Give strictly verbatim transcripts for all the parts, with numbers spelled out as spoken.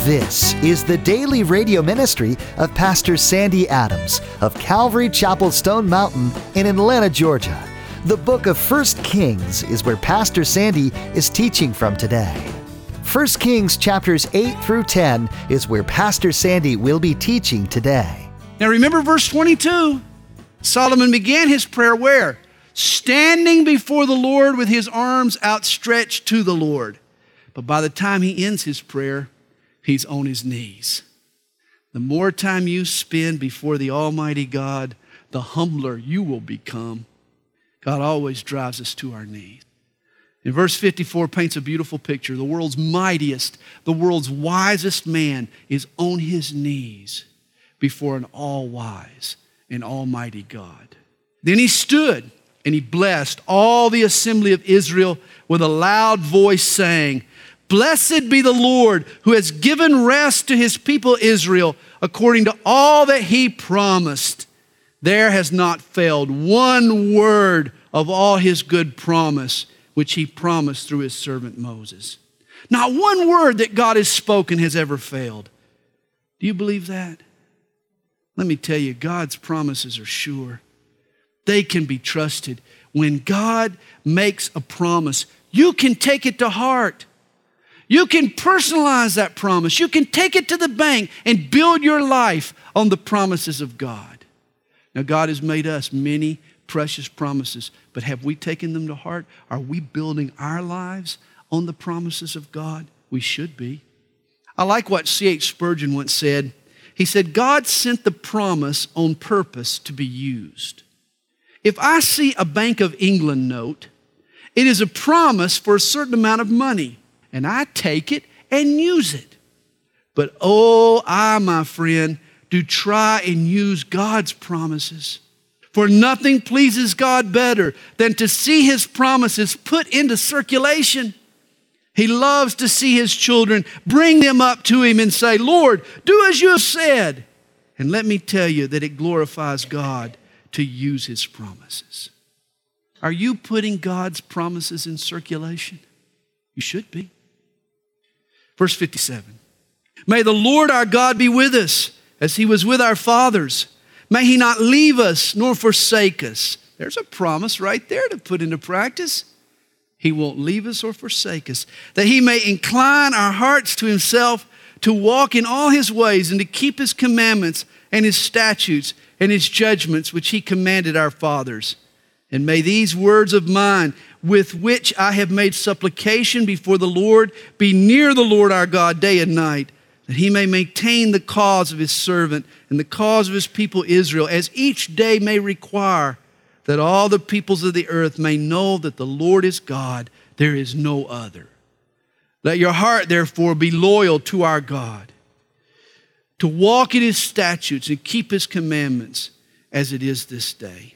This is the daily radio ministry of Pastor Sandy Adams of Calvary Chapel Stone Mountain in Atlanta, Georgia. The book of First Kings is where Pastor Sandy is teaching from today. First Kings chapters eight through ten is where Pastor Sandy will be teaching today. Now remember verse twenty-two. Solomon began his prayer where? Standing before the Lord with his arms outstretched to the Lord. But by the time he ends his prayer, he's on his knees. The more time you spend before the Almighty God, the humbler you will become. God always drives us to our knees. In verse fifty-four paints a beautiful picture. The world's mightiest, the world's wisest man is on his knees before an all-wise and almighty God. Then he stood and he blessed all the assembly of Israel with a loud voice saying, "Blessed be the Lord who has given rest to his people Israel according to all that he promised. There has not failed one word of all his good promise, which he promised through his servant Moses." Not one word that God has spoken has ever failed. Do you believe that? Let me tell you, God's promises are sure. They can be trusted. When God makes a promise, you can take it to heart. You can personalize that promise. You can take it to the bank and build your life on the promises of God. Now, God has made us many precious promises, but have we taken them to heart? Are we building our lives on the promises of God? We should be. I like what C H Spurgeon once said. He said, God sent the promise on purpose to be used. If I see a Bank of England note, it is a promise for a certain amount of money. And I take it and use it. But oh, I, my friend, do try and use God's promises. For nothing pleases God better than to see his promises put into circulation. He loves to see his children bring them up to him and say, "Lord, do as you have said." And let me tell you that it glorifies God to use his promises. Are you putting God's promises in circulation? You should be. Verse fifty-seven. May the Lord our God be with us as he was with our fathers. May he not leave us nor forsake us. There's a promise right there to put into practice. He won't leave us or forsake us. That he may incline our hearts to himself, to walk in all his ways and to keep his commandments and his statutes and his judgments which he commanded our fathers. And may these words of mine, with which I have made supplication before the Lord, be near the Lord our God day and night, that he may maintain the cause of his servant and the cause of his people Israel, as each day may require, that all the peoples of the earth may know that the Lord is God, there is no other. Let your heart, therefore, be loyal to our God, to walk in his statutes and keep his commandments as it is this day.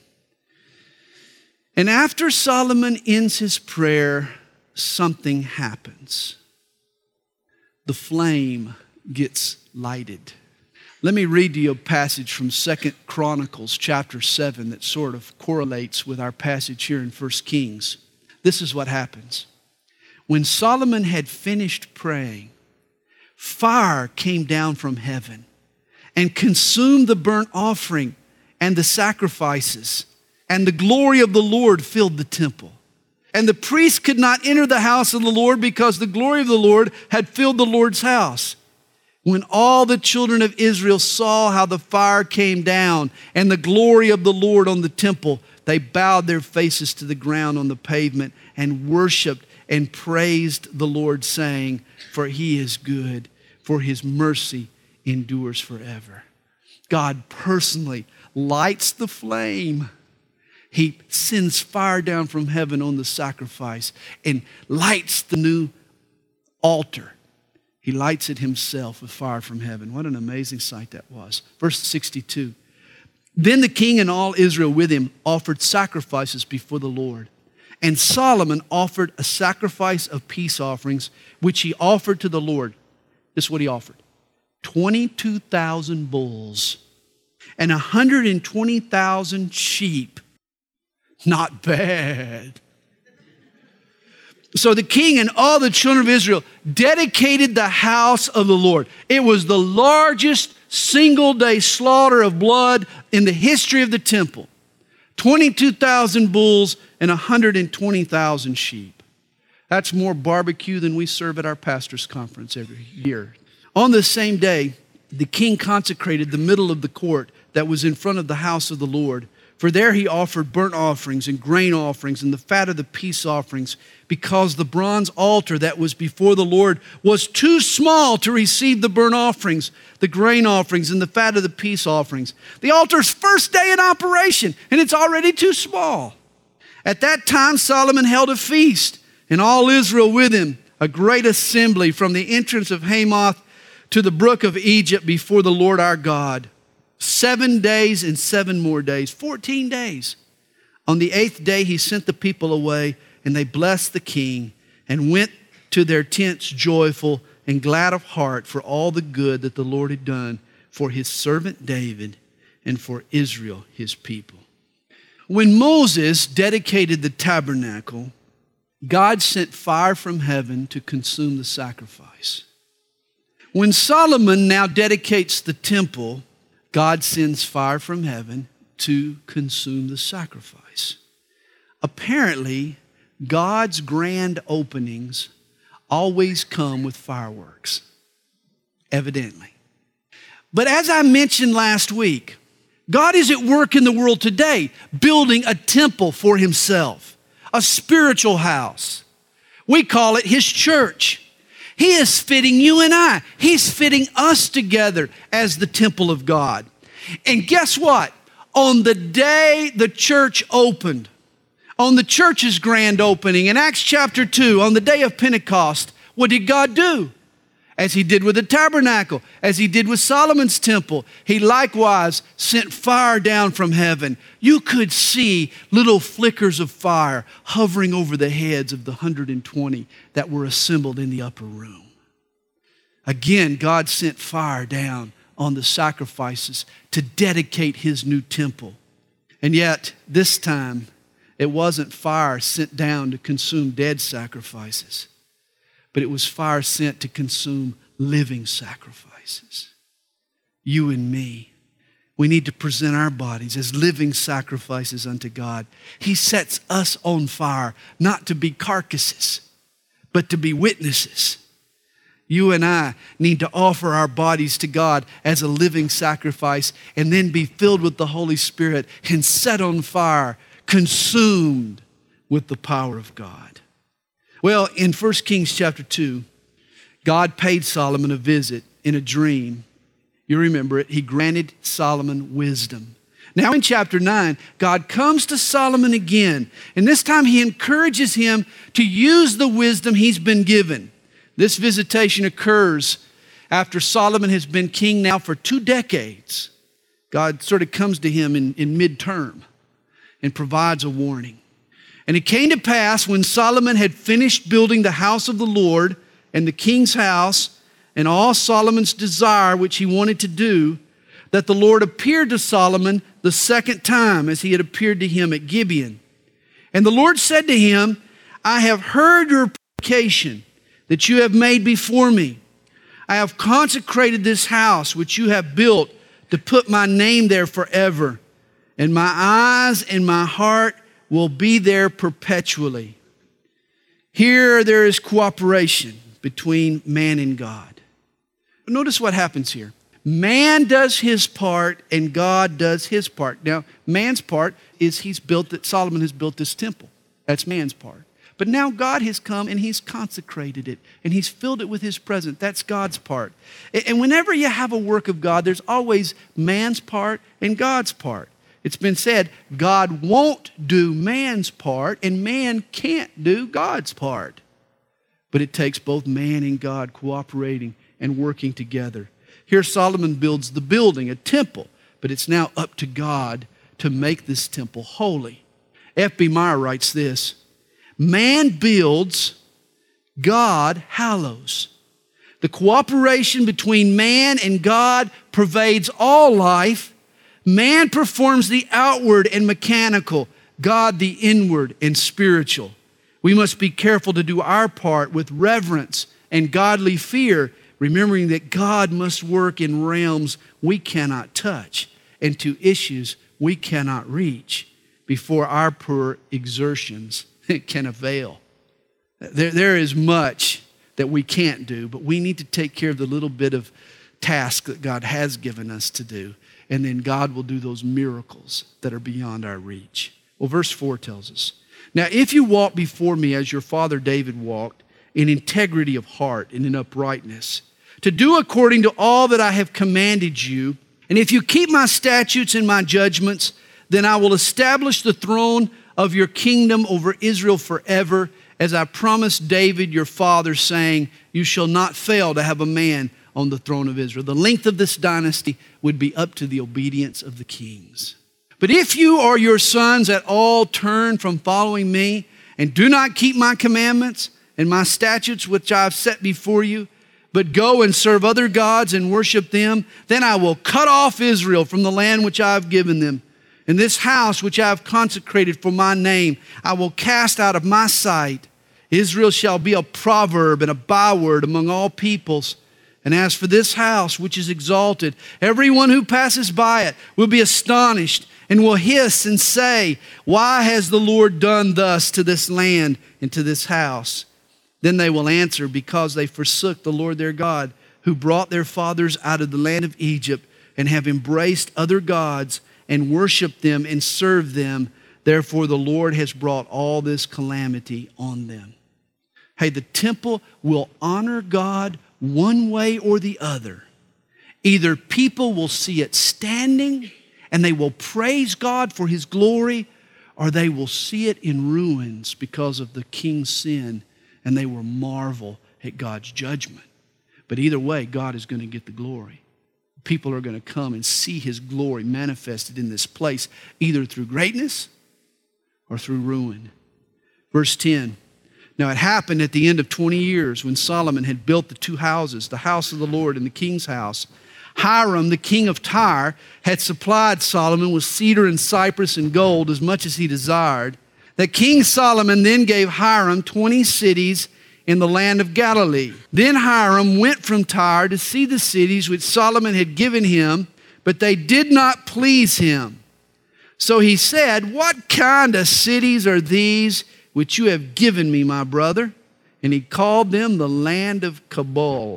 And after Solomon ends his prayer, something happens. The flame gets lighted. Let me read to you a passage from Second Chronicles chapter seven that sort of correlates with our passage here in First Kings. This is what happens. When Solomon had finished praying, fire came down from heaven and consumed the burnt offering and the sacrifices. And the glory of the Lord filled the temple. And the priests could not enter the house of the Lord because the glory of the Lord had filled the Lord's house. When all the children of Israel saw how the fire came down and the glory of the Lord on the temple, they bowed their faces to the ground on the pavement and worshiped and praised the Lord, saying, "For he is good, for his mercy endures forever." God personally lights the flame. He sends fire down from heaven on the sacrifice and lights the new altar. He lights it himself with fire from heaven. What an amazing sight that was. Verse sixty-two. Then the king and all Israel with him offered sacrifices before the Lord. And Solomon offered a sacrifice of peace offerings, which he offered to the Lord. This is what he offered. twenty-two thousand bulls and one hundred twenty thousand sheep. Not bad. So the king and all the children of Israel dedicated the house of the Lord. It was the largest single day slaughter of blood in the history of the temple. twenty-two thousand bulls and one hundred twenty thousand sheep. That's more barbecue than we serve at our pastor's conference every year. On the same day, the king consecrated the middle of the court that was in front of the house of the Lord. For there he offered burnt offerings and grain offerings and the fat of the peace offerings, because the bronze altar that was before the Lord was too small to receive the burnt offerings, the grain offerings, and the fat of the peace offerings. The altar's first day in operation, and it's already too small. At that time, Solomon held a feast, and all Israel with him, a great assembly from the entrance of Hamath to the brook of Egypt before the Lord our God. Seven days and seven more days, fourteen days. On the eighth day, he sent the people away, and they blessed the king and went to their tents joyful and glad of heart for all the good that the Lord had done for his servant David and for Israel, his people. When Moses dedicated the tabernacle, God sent fire from heaven to consume the sacrifice. When Solomon now dedicates the temple, God sends fire from heaven to consume the sacrifice. Apparently, God's grand openings always come with fireworks. Evidently. But as I mentioned last week, God is at work in the world today, building a temple for himself, a spiritual house. We call it his church. He is fitting you and I. He's fitting us together as the temple of God. And guess what? On the day the church opened, on the church's grand opening in Acts chapter two, on the day of Pentecost, what did God do? As he did with the tabernacle, as he did with Solomon's temple, he likewise sent fire down from heaven. You could see little flickers of fire hovering over the heads of the one hundred twenty that were assembled in the upper room. Again, God sent fire down on the sacrifices to dedicate his new temple. And yet, this time, it wasn't fire sent down to consume dead sacrifices, but it was fire sent to consume living sacrifices. You and me, we need to present our bodies as living sacrifices unto God. He sets us on fire, not to be carcasses, but to be witnesses. You and I need to offer our bodies to God as a living sacrifice and then be filled with the Holy Spirit and set on fire, consumed with the power of God. Well, in First Kings chapter two, God paid Solomon a visit in a dream. You remember it. He granted Solomon wisdom. Now in chapter nine, God comes to Solomon again, and this time he encourages him to use the wisdom he's been given. This visitation occurs after Solomon has been king now for two decades. God sort of comes to him in, in midterm and provides a warning. And it came to pass when Solomon had finished building the house of the Lord and the king's house and all Solomon's desire which he wanted to do, that the Lord appeared to Solomon the second time as he had appeared to him at Gibeon. And the Lord said to him, I have heard your supplication that you have made before me. I have consecrated this house which you have built to put my name there forever. And my eyes and my heart will be there perpetually. Here there is cooperation between man and God. Notice what happens here. Man does his part and God does his part. Now, man's part is he's built that Solomon has built this temple. That's man's part. But now God has come and he's consecrated it and he's filled it with his presence. That's God's part. And whenever you have a work of God, there's always man's part and God's part. It's been said, God won't do man's part and man can't do God's part. But it takes both man and God cooperating and working together. Here Solomon builds the building, a temple, but it's now up to God to make this temple holy. F B Meyer writes this, man builds, God hallows. The cooperation between man and God pervades all life. Man performs the outward and mechanical, God the inward and spiritual. We must be careful to do our part with reverence and godly fear, remembering that God must work in realms we cannot touch and to issues we cannot reach before our poor exertions can avail. There, there is much that we can't do, but we need to take care of the little bit of task that God has given us to do, and then God will do those miracles that are beyond our reach. Well, verse four tells us, "Now if you walk before me as your father David walked, in integrity of heart and in uprightness, to do according to all that I have commanded you, and if you keep my statutes and my judgments, then I will establish the throne of your kingdom over Israel forever, as I promised David your father, saying, you shall not fail to have a man on the throne of Israel." The length of this dynasty would be up to the obedience of the kings. "But if you or your sons at all turn from following me and do not keep my commandments and my statutes which I have set before you, but go and serve other gods and worship them, then I will cut off Israel from the land which I have given them. And this house which I have consecrated for my name, I will cast out of my sight. Israel shall be a proverb and a byword among all peoples. And as for this house which is exalted, everyone who passes by it will be astonished and will hiss and say, why has the Lord done thus to this land and to this house? Then they will answer, because they forsook the Lord their God, who brought their fathers out of the land of Egypt, and have embraced other gods and worshiped them and served them. Therefore the Lord has brought all this calamity on them." Hey, the temple will honor God one way or the other. Either people will see it standing and they will praise God for His glory, or they will see it in ruins because of the king's sin, and they will marvel at God's judgment. But either way, God is going to get the glory. People are going to come and see His glory manifested in this place, either through greatness or through ruin. Verse ten, "Now it happened at the end of twenty years, when Solomon had built the two houses, the house of the Lord and the king's house, Hiram, the king of Tyre, had supplied Solomon with cedar and cypress and gold as much as he desired, that King Solomon then gave Hiram twenty cities in the land of Galilee. Then Hiram went from Tyre to see the cities which Solomon had given him, but they did not please him. So he said, what kind of cities are these which you have given me, my brother? And he called them the land of Cabul,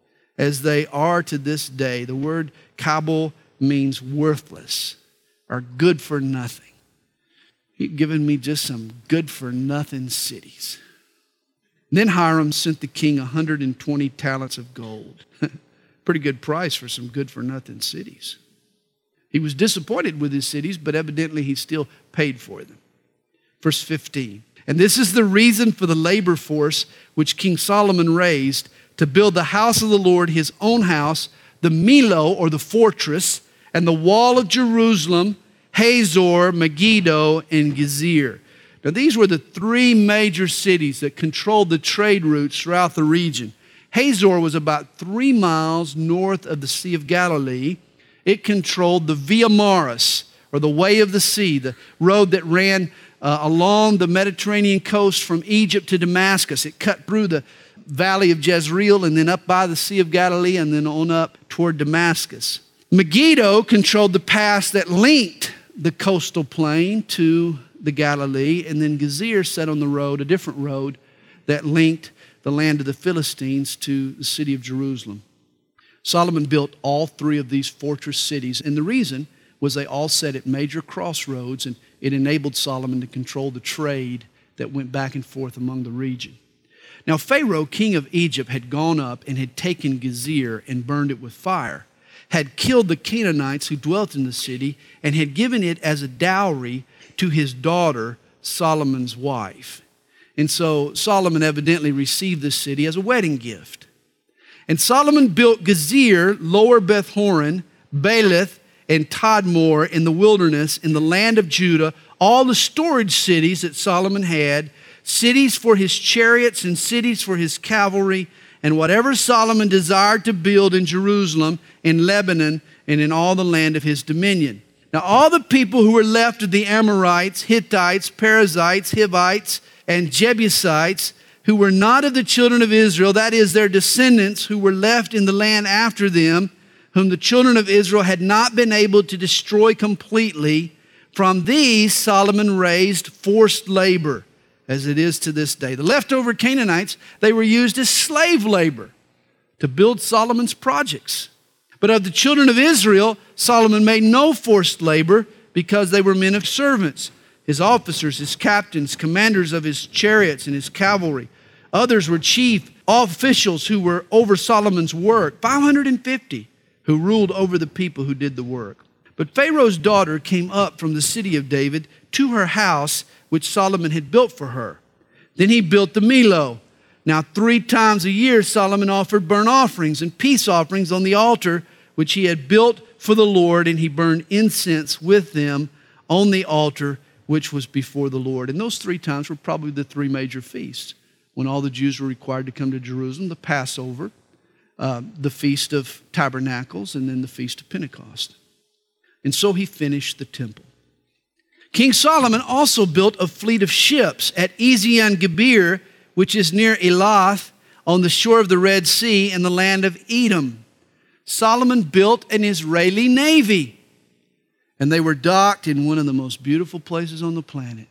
as they are to this day. The word Cabul means worthless or good for nothing. He'd given me just some good for nothing cities. Then Hiram sent the king one hundred twenty talents of gold. Pretty good price for some good for nothing cities. He was disappointed with his cities, but evidently he still paid for them. Verse fifteen, "And this is the reason for the labor force which King Solomon raised to build the house of the Lord, his own house, the Millo, or the fortress, and the wall of Jerusalem, Hazor, Megiddo, and Gezer." Now these were the three major cities that controlled the trade routes throughout the region. Hazor was about three miles north of the Sea of Galilee. It controlled the Via Maris, or the Way of the Sea, the road that ran uh, along the Mediterranean coast from Egypt to Damascus. It cut through the valley of Jezreel and then up by the Sea of Galilee and then on up toward Damascus. Megiddo controlled the pass that linked the coastal plain to the Galilee, and then Gezer sat on the road, a different road, that linked the land of the Philistines to the city of Jerusalem. Solomon built all three of these fortress cities, and the reason was they all sat at major crossroads, and it enabled Solomon to control the trade that went back and forth among the region. Now Pharaoh, king of Egypt, had gone up and had taken Gezer and burned it with fire, had killed the Canaanites who dwelt in the city, and had given it as a dowry to his daughter, Solomon's wife. And so Solomon evidently received this city as a wedding gift. And Solomon built Gezer, Lower Beth Horon, Baalath, and Tadmor in the wilderness in the land of Judah, all the storage cities that Solomon had, cities for his chariots and cities for his cavalry, and whatever Solomon desired to build in Jerusalem, in Lebanon, and in all the land of his dominion. Now all the people who were left of the Amorites, Hittites, Perizzites, Hivites, and Jebusites, who were not of the children of Israel, that is, their descendants who were left in the land after them, whom the children of Israel had not been able to destroy completely. From these Solomon raised forced labor, as it is to this day. The leftover Canaanites, they were used as slave labor to build Solomon's projects. But of the children of Israel, Solomon made no forced labor because they were men of servants, his officers, his captains, commanders of his chariots and his cavalry. Others were chief officials who were over Solomon's work, five hundred fifty, who ruled over the people who did the work. But Pharaoh's daughter came up from the city of David to her house, which Solomon had built for her. Then he built the Millo. Now three times a year Solomon offered burnt offerings and peace offerings on the altar which he had built for the Lord, and he burned incense with them on the altar which was before the Lord. And those three times were probably the three major feasts when all the Jews were required to come to Jerusalem: the Passover, uh, the Feast of Tabernacles, and then the Feast of Pentecost. And so he finished the temple. King Solomon also built a fleet of ships at Ezion-Geber, which is near Elath, on the shore of the Red Sea in the land of Edom. Solomon built an Israeli navy, and they were docked in one of the most beautiful places on the planet,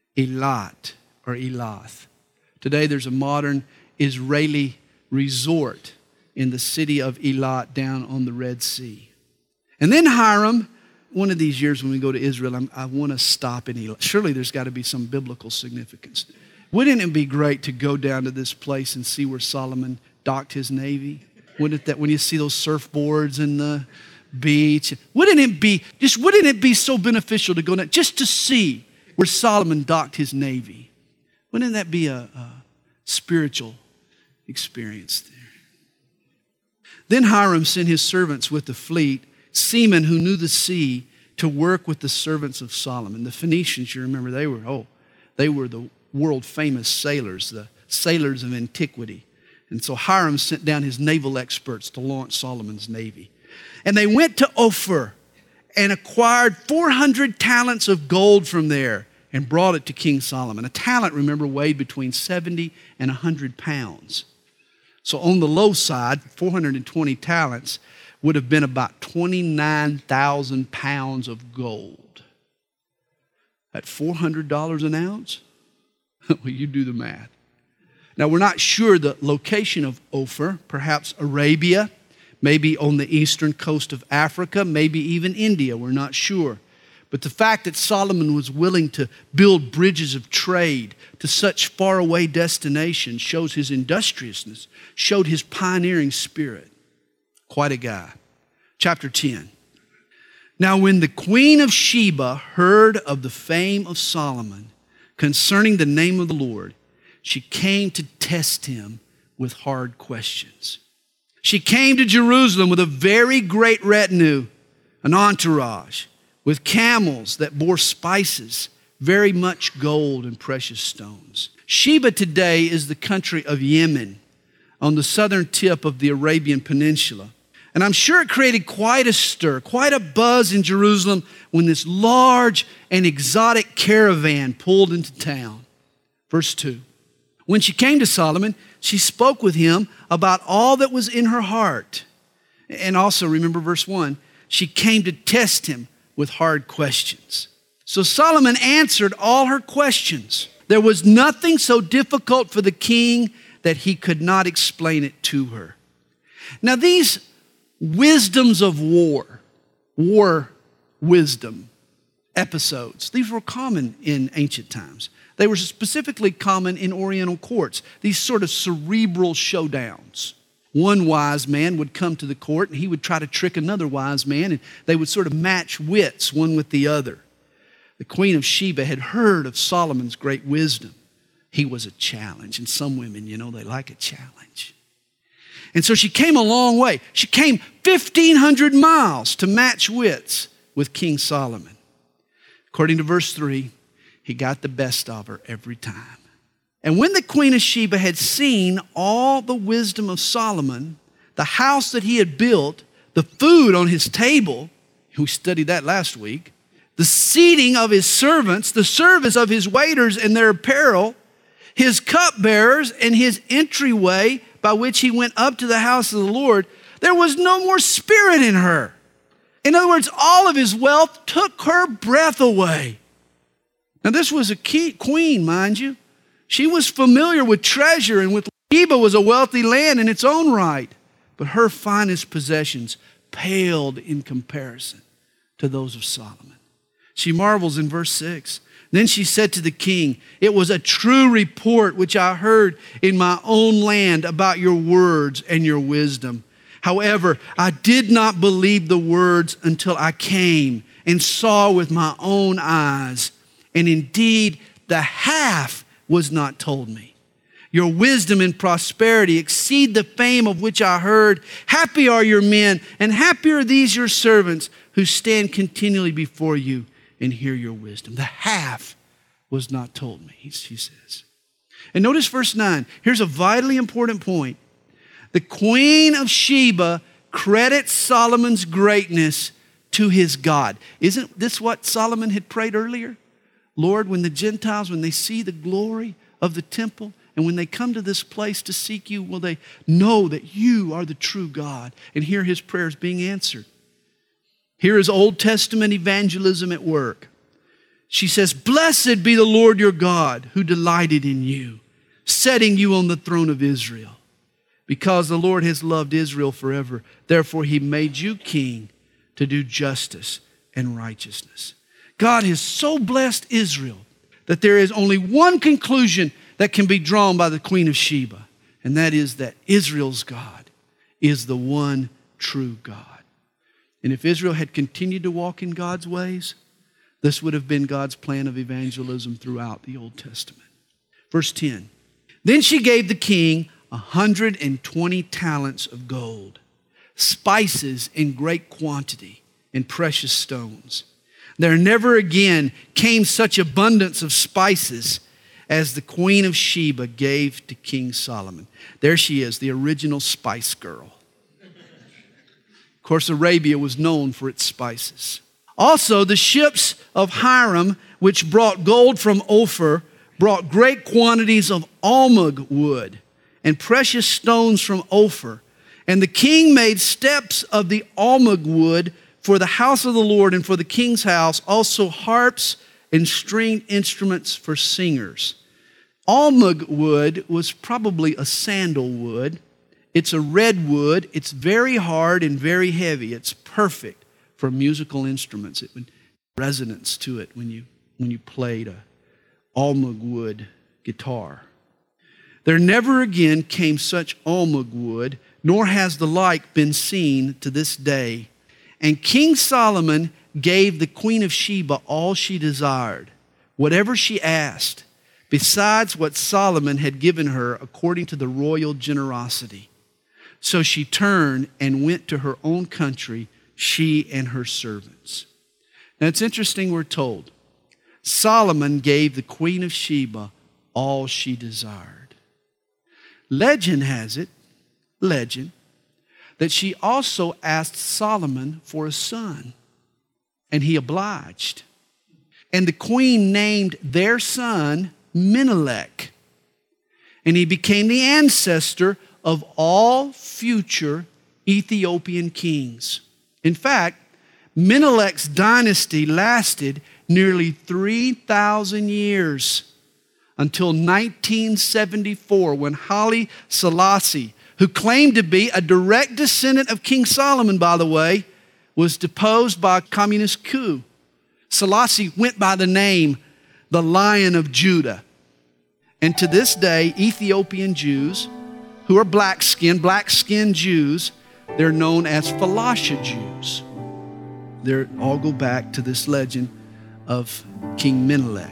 Eilat or Elath. Today there's a modern Israeli resort in the city of Eilat down on the Red Sea. And then Hiram, one of these years when we go to Israel, I'm, I want to stop in Eilat. Surely there's got to be some biblical significance. Wouldn't it be great to go down to this place and see where Solomon docked his navy? Wouldn't that, when you see those surfboards in the beach, wouldn't it be just wouldn't it be so beneficial to go down just to see where Solomon docked his navy? Wouldn't that be a, a spiritual experience there? Then Hiram sent his servants with the fleet, seamen who knew the sea, to work with the servants of Solomon. The Phoenicians, you remember, they were oh, they were the world famous sailors, the sailors of antiquity. And so Hiram sent down his naval experts to launch Solomon's navy. And they went to Ophir and acquired four hundred talents of gold from there and brought it to King Solomon. A talent, remember, weighed between seventy and one hundred pounds. So on the low side, four hundred twenty talents would have been about twenty-nine thousand pounds of gold. At four hundred dollars an ounce? Well, you do the math. Now, we're not sure the location of Ophir, perhaps Arabia, maybe on the eastern coast of Africa, maybe even India, we're not sure. But the fact that Solomon was willing to build bridges of trade to such faraway destinations shows his industriousness, showed his pioneering spirit. Quite a guy. Chapter ten. Now, when the queen of Sheba heard of the fame of Solomon concerning the name of the Lord, she came to test him with hard questions. She came to Jerusalem with a very great retinue, an entourage, with camels that bore spices, very much gold and precious stones. Sheba today is the country of Yemen on the southern tip of the Arabian Peninsula. And I'm sure it created quite a stir, quite a buzz in Jerusalem when this large and exotic caravan pulled into town. Verse two. When she came to Solomon, she spoke with him about all that was in her heart. And also, remember verse one, she came to test him with hard questions. So Solomon answered all her questions. There was nothing so difficult for the king that he could not explain it to her. Now these wisdoms of war, war wisdom episodes, these were common in ancient times. They were specifically common in Oriental courts, these sort of cerebral showdowns. One wise man would come to the court and he would try to trick another wise man, and they would sort of match wits one with the other. The queen of Sheba had heard of Solomon's great wisdom. He was a challenge, and some women, you know, they like a challenge. And so she came a long way. She came fifteen hundred miles to match wits with King Solomon. According to verse three, he got the best of her every time. And when the queen of Sheba had seen all the wisdom of Solomon, the house that he had built, the food on his table, we studied that last week, the seating of his servants, the service of his waiters and their apparel, his cupbearers, and his entryway by which he went up to the house of the Lord, there was no more spirit in her. In other words, all of his wealth took her breath away. Now, this was a key, queen, mind you. She was familiar with treasure, and with Sheba was a wealthy land in its own right. But her finest possessions paled in comparison to those of Solomon. She marvels in verse six. Then she said to the king, "It was a true report which I heard in my own land about your words and your wisdom. However, I did not believe the words until I came and saw with my own eyes. And indeed, the half was not told me. Your wisdom and prosperity exceed the fame of which I heard. Happy are your men, and happy are these your servants who stand continually before you and hear your wisdom." The half was not told me, she says. And notice verse nine. Here's a vitally important point. The queen of Sheba credits Solomon's greatness to his God. Isn't this what Solomon had prayed earlier? Lord, when the Gentiles, when they see the glory of the temple, and when they come to this place to seek you, will they know that you are the true God and hear his prayers being answered? Here is Old Testament evangelism at work. She says, "Blessed be the Lord your God who delighted in you, setting you on the throne of Israel. Because the Lord has loved Israel forever, therefore he made you king to do justice and righteousness." God has so blessed Israel that there is only one conclusion that can be drawn by the Queen of Sheba, and that is that Israel's God is the one true God. And if Israel had continued to walk in God's ways, this would have been God's plan of evangelism throughout the Old Testament. Verse ten, "Then she gave the king a hundred and twenty talents of gold, spices in great quantity, and precious stones. There never again came such abundance of spices as the Queen of Sheba gave to King Solomon." There she is, the original spice girl. Of course, Arabia was known for its spices. Also, the ships of Hiram, which brought gold from Ophir, brought great quantities of almug wood and precious stones from Ophir. And the king made steps of the almug wood for the house of the Lord and for the king's house, also harps and stringed instruments for singers. Almug wood was probably a sandalwood. It's a red wood. It's very hard and very heavy. It's perfect for musical instruments. It would have resonance to it when you, when you played a almug wood guitar. There never again came such almug wood, nor has the like been seen to this day. And King Solomon gave the Queen of Sheba all she desired, whatever she asked, besides what Solomon had given her according to the royal generosity. So she turned and went to her own country, she and her servants. Now it's interesting, we're told, Solomon gave the Queen of Sheba all she desired. Legend has it, legend, that she also asked Solomon for a son, and he obliged. And the queen named their son Menelik, and he became the ancestor of all future Ethiopian kings. In fact, Menelik's dynasty lasted nearly three thousand years until nineteen seventy-four, when Haile Selassie, who claimed to be a direct descendant of King Solomon, by the way, was deposed by a communist coup. Selassie went by the name the Lion of Judah. And to this day, Ethiopian Jews, who are black-skinned, black-skinned Jews, they're known as Falasha Jews. They all go back to this legend of King Menelik.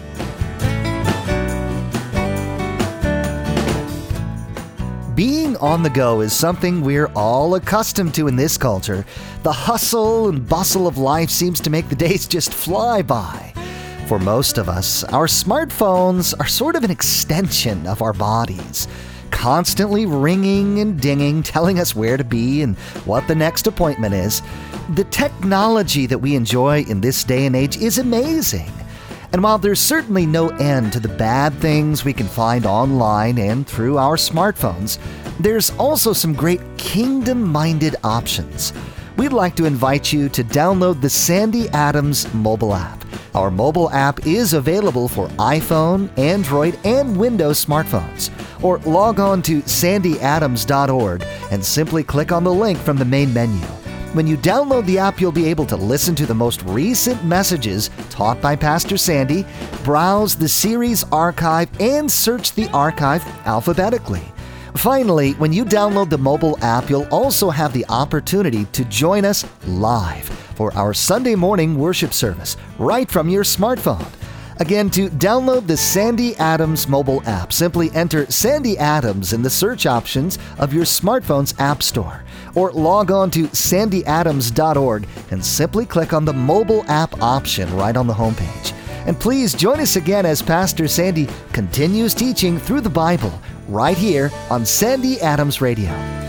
Being on the go is something we're all accustomed to in this culture. The hustle and bustle of life seems to make the days just fly by. For most of us, our smartphones are sort of an extension of our bodies, constantly ringing and dinging, telling us where to be and what the next appointment is. The technology that we enjoy in this day and age is amazing. And while there's certainly no end to the bad things we can find online and through our smartphones, there's also some great kingdom-minded options. We'd like to invite you to download the Sandy Adams mobile app. Our mobile app is available for iPhone, Android, and Windows smartphones. Or log on to sandy adams dot org and simply click on the link from the main menu. When you download the app, you'll be able to listen to the most recent messages taught by Pastor Sandy, browse the series archive, and search the archive alphabetically. Finally, when you download the mobile app, you'll also have the opportunity to join us live for our Sunday morning worship service right from your smartphone. Again, to download the Sandy Adams mobile app, simply enter Sandy Adams in the search options of your smartphone's app store, or log on to sandy adams dot org and simply click on the mobile app option right on the homepage. And please join us again as Pastor Sandy continues teaching through the Bible right here on Sandy Adams Radio.